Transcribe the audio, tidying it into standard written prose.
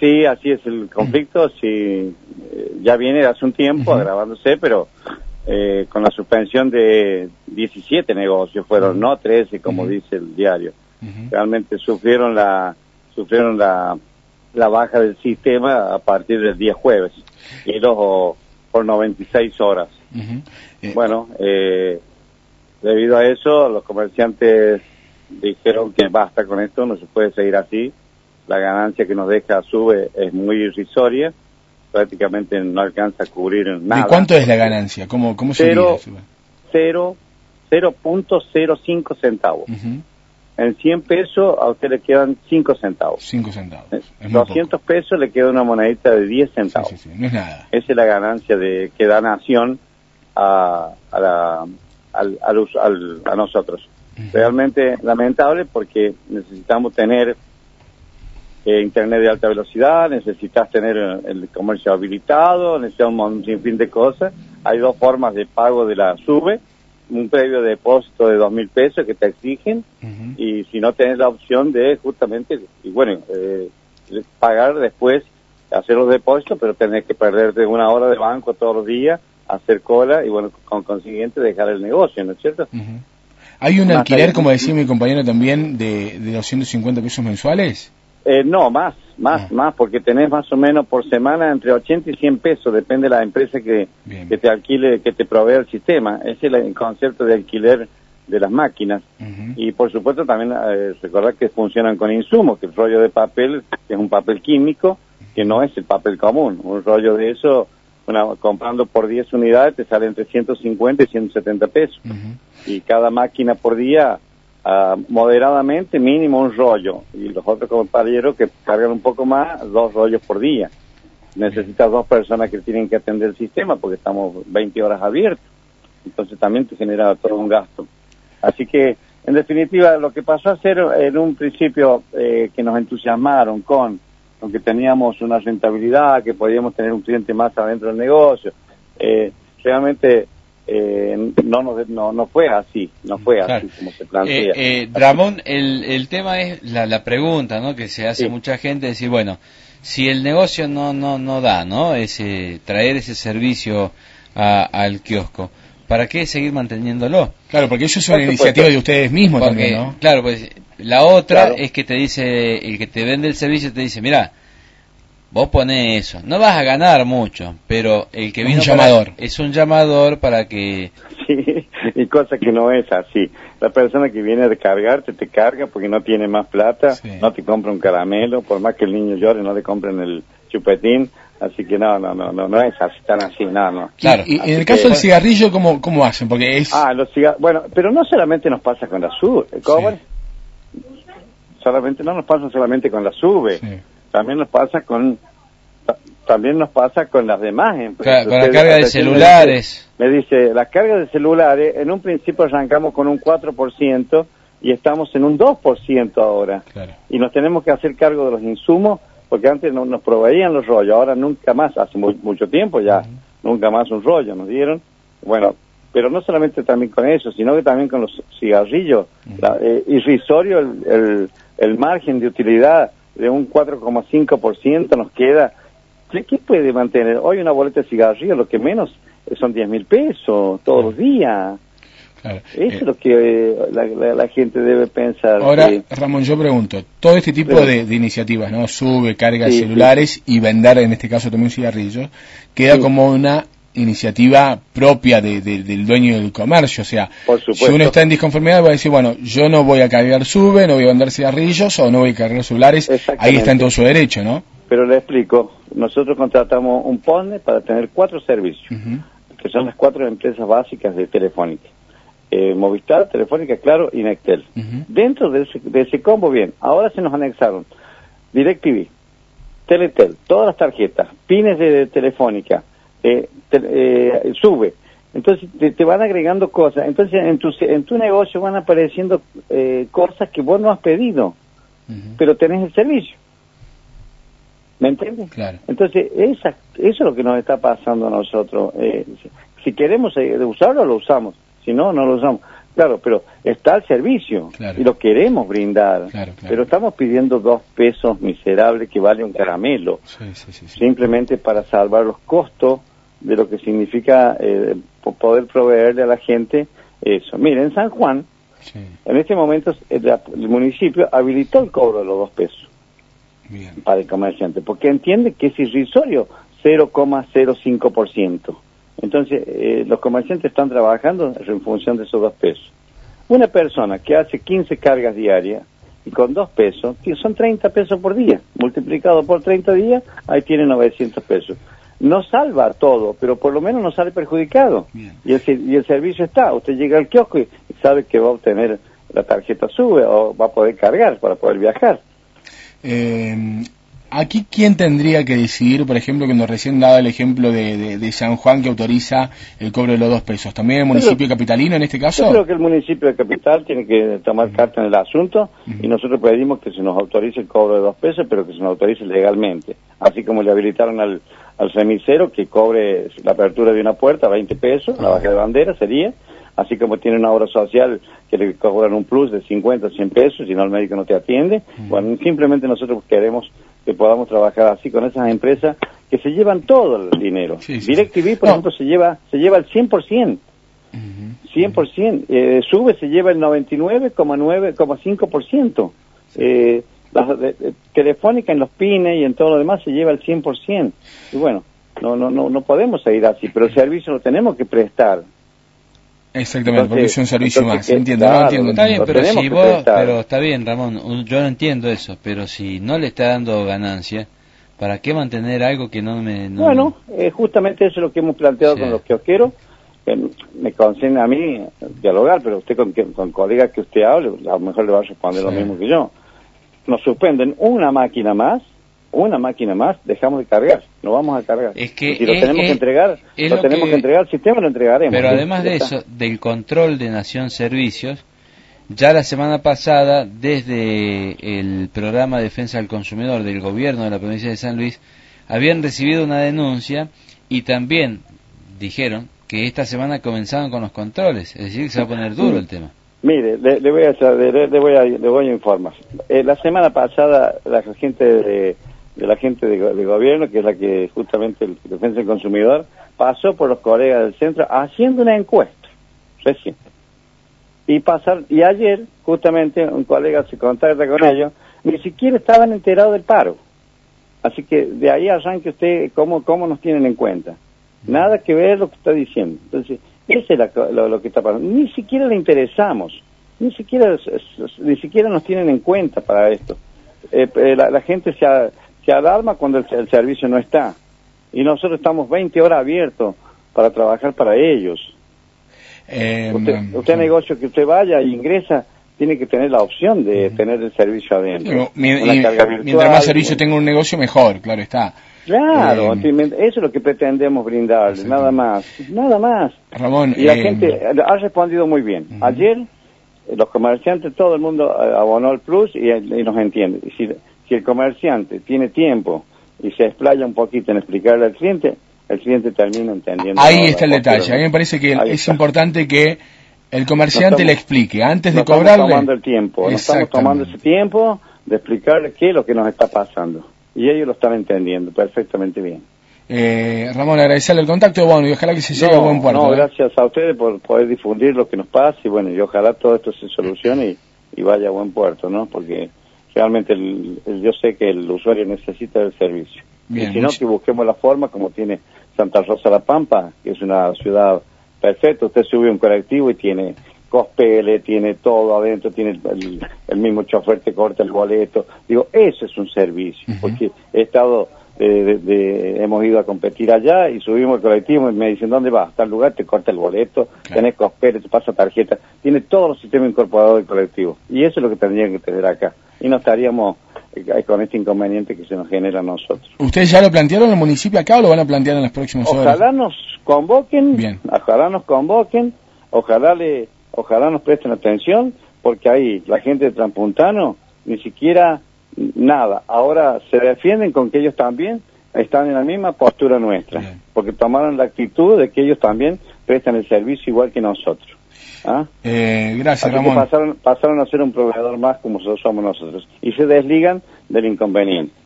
Sí, así es el conflicto, sí, ya viene hace un tiempo agravándose, pero con la suspensión de 17 negocios fueron, no 13 como dice el diario. Realmente sufrieron la baja del sistema a partir del día jueves, y los por 96 horas. Bueno, debido a eso, los comerciantes dijeron que basta con esto, no se puede seguir así. La ganancia que nos deja SUBE es muy irrisoria, prácticamente no alcanza a cubrir nada. ¿De cuánto es la ganancia? ¿Cómo se mide? 0.05 centavos. En 100 pesos a usted le quedan 5 centavos. 5 centavos. Es 200 pesos le queda una monedita de 10 centavos. Sí, no es nada. Esa es la ganancia que da Nación a nosotros. Realmente lamentable, porque necesitamos tener internet de alta velocidad, necesitas tener el comercio habilitado, necesitamos un sinfín de cosas. Hay dos formas de pago de la SUBE: un previo depósito de 2.000 pesos que te exigen, y si no tenés la opción de justamente, pagar después, hacer los depósitos, pero tenés que perderte una hora de banco todos los días, hacer cola, y bueno, con consiguiente dejar el negocio, ¿no es cierto? ¿Hay un alquiler, como decía mi compañero también, de 250 pesos mensuales? No, más, porque tenés más o menos por semana entre 80 y 100 pesos, depende de la empresa que te alquile, que te provee el sistema. Ese es el concepto de alquiler de las máquinas. Y por supuesto también recordar que funcionan con insumos, que el rollo de papel es un papel químico, que no es el papel común. Un rollo de eso, comprando por 10 unidades, te sale entre 150 y 170 pesos. Y cada máquina por día, moderadamente, mínimo un rollo, y los otros compañeros que cargan un poco más, 2 rollos por día. Necesitas 2 personas que tienen que atender el sistema, porque estamos 20 horas abiertos, entonces también te genera todo un gasto. Así que, en definitiva, lo que pasó a ser en un principio que nos entusiasmaron con que teníamos una rentabilidad, que podíamos tener un cliente más adentro del negocio, realmente no fue así, así como se plantea. Ramón, el tema es la pregunta, ¿no?, que se hace mucha gente, decir, bueno, si el negocio no da, ¿no?, traer ese servicio al kiosco, ¿para qué seguir manteniéndolo? Claro, porque eso es una iniciativa de ustedes mismos también, ¿no? Claro, pues la otra es que te dice, el que te vende el servicio te dice, mira, vos ponés eso, no vas a ganar mucho, pero el que vino es un llamador para que... Sí, y cosa que no es así. La persona que viene a cargarte te carga porque no tiene más plata, no te compra un caramelo, por más que el niño llore no le compren el chupetín, así que no es así, tan así, no. Claro. Y en el caso del cigarrillo, ¿cómo hacen? Porque es... los cigarrillos, bueno, pero no solamente nos pasa con la SUBE, ¿cómo? No nos pasa solamente con la SUBE, también nos pasa con las demás empresas. Con la carga de celulares. Me dice, las cargas de celulares, en un principio arrancamos con un 4% y estamos en un 2% ahora. Y nos tenemos que hacer cargo de los insumos, porque antes no nos proveían los rollos, ahora nunca más, hace mucho tiempo ya, nunca más un rollo nos dieron. Bueno, pero no solamente también con eso, sino que también con los cigarrillos. Irrisorio el margen de utilidad de un 4,5% nos queda. ¿Qué puede mantener? Hoy una boleta de cigarrillo, lo que menos son 10.000 pesos todos los días. Eso es lo que la gente debe pensar. Ahora, Ramón, yo pregunto, todo este tipo de iniciativas, ¿no? SUBE, carga de celulares y vender, en este caso también cigarrillos, queda como una iniciativa propia del dueño del comercio. O sea, si uno está en disconformidad va a decir, bueno, yo no voy a cargar SUBE, no voy a vender cigarrillos o no voy a cargar celulares, ahí está en todo su derecho, ¿no? Pero le explico, nosotros contratamos un PONE para tener 4 servicios, que son las 4 empresas básicas de Telefónica. Movistar, Telefónica, Claro y Nextel. Dentro de ese combo, bien, ahora se nos anexaron DirecTV, Teletel, todas las tarjetas, pines de Telefónica, SUBE. Entonces te van agregando cosas. Entonces en tu negocio van apareciendo cosas que vos no has pedido, pero tenés el servicio. ¿Me entiendes? Claro. Entonces, eso es lo que nos está pasando a nosotros. Si queremos usarlo, lo usamos. Si no, no lo usamos. Claro, pero está el servicio y lo queremos brindar, pero estamos pidiendo 2 pesos miserables que vale un caramelo, simplemente para salvar los costos de lo que significa poder proveerle a la gente eso. Miren, en San Juan, en este momento el municipio habilitó el cobro de los 2 pesos para el comerciante, porque entiende que es irrisorio 0,05%. Entonces, los comerciantes están trabajando en función de esos 2 pesos. Una persona que hace 15 cargas diarias y con 2 pesos, son 30 pesos por día. Multiplicado por 30 días, ahí tiene 900 pesos. No salva todo, pero por lo menos no sale perjudicado. Y el servicio está. Usted llega al kiosco y sabe que va a obtener la tarjeta SUBE o va a poder cargar para poder viajar. Aquí, ¿quién tendría que decidir, por ejemplo, que nos recién daba el ejemplo de San Juan que autoriza el cobro de los 2 pesos? ¿También el municipio capitalino en este caso? Yo creo que el municipio de Capital tiene que tomar carta en el asunto y nosotros pedimos que se nos autorice el cobro de 2 pesos, pero que se nos autorice legalmente. Así como le habilitaron al remisero que cobre la apertura de una puerta 20 pesos, la baja de bandera sería, así como tiene una obra social que le cobran un plus de 50 o 100 pesos, si no el médico no te atiende. Bueno, simplemente nosotros queremos que podamos trabajar así con esas empresas que se llevan todo el dinero. DirecTV, por ejemplo, se lleva el 100%. 100%. SUBE se lleva el 99,5%. Telefónica en los PINE y en todo lo demás se lleva el 100%. Y bueno, no podemos seguir así, pero el servicio lo tenemos que prestar. Exactamente, porque es un servicio más, entiendo, claro, entiendo. Está bien, pero está bien, Ramón, yo no entiendo eso, pero si no le está dando ganancia, ¿para qué mantener algo que no me... Bueno, justamente eso es lo que hemos planteado con los kiosqueros, que me conviene a mí dialogar, pero usted con colegas que usted hable, a lo mejor le va a responder lo mismo que yo. Nos suspenden una máquina más, dejamos de cargar, no vamos a cargar. Es que si lo tenemos que entregar, que entregar al sistema, lo entregaremos. Pero además de eso, del control de Nación Servicios, ya la semana pasada, desde el programa de defensa del consumidor del gobierno de la provincia de San Luis, habían recibido una denuncia y también dijeron que esta semana comenzaban con los controles, es decir, que se va a poner duro el tema. Mire, le voy a informar. La semana pasada la gente de gobierno, que es la que justamente el defensa del consumidor, pasó por los colegas del centro haciendo una encuesta recién. Y ayer, justamente, un colega se contacta con ellos, ni siquiera estaban enterados del paro. Así que de ahí arranque usted cómo nos tienen en cuenta. Nada que ver lo que está diciendo. Entonces, eso es lo que está pasando. Ni siquiera le interesamos. Ni siquiera nos tienen en cuenta para esto. La gente se alarma cuando el servicio no está. Y nosotros estamos 20 horas abiertos para trabajar para ellos. Usted negocio que usted vaya e ingresa, tiene que tener la opción de tener el servicio adentro. Mientras más servicio tenga un negocio, mejor, claro está. Claro, eso es lo que pretendemos brindarle, nada más. Ramón, y la gente ha respondido muy bien. Ayer, los comerciantes, todo el mundo abonó el plus y nos entiende. Y si el comerciante tiene tiempo y se explaya un poquito en explicarle al cliente, el cliente termina entendiendo. Ahí está el detalle. A mí me parece que es importante que el comerciante le explique antes de cobrarle. Estamos tomando el tiempo, estamos tomando ese tiempo de explicarle qué es lo que nos está pasando. Y ellos lo están entendiendo perfectamente bien. Ramón, agradecerle el contacto, bueno, y ojalá que se llegue a buen puerto. Gracias a ustedes por poder difundir lo que nos pasa, y bueno, y ojalá todo esto se solucione y vaya a buen puerto, ¿no? Porque realmente yo sé que el usuario necesita el servicio. Bien, y si no, que busquemos la forma, como tiene Santa Rosa La Pampa, que es una ciudad perfecta. Usted sube un colectivo y tiene cospele, tiene todo adentro, tiene el mismo chofer te corta el boleto. Digo, eso es un servicio, porque hemos ido a competir allá y subimos el colectivo y me dicen, ¿dónde vas? A tal lugar, te corta el boleto, tenés cospele, te pasa tarjeta, tiene todos los sistemas incorporados del colectivo. Y eso es lo que tendrían que tener acá. Y no estaríamos con este inconveniente que se nos genera a nosotros. ¿Ustedes ya lo plantearon en el municipio acá o lo van a plantear en las próximas horas? Ojalá nos convoquen, ojalá nos presten atención, porque ahí la gente de Transpuntano ni siquiera nada. Ahora se defienden con que ellos también están en la misma postura nuestra, porque tomaron la actitud de que ellos también prestan el servicio igual que nosotros. ¿Ah? Gracias, así Ramón. Que pasaron a ser un proveedor más como somos nosotros y se desligan del inconveniente.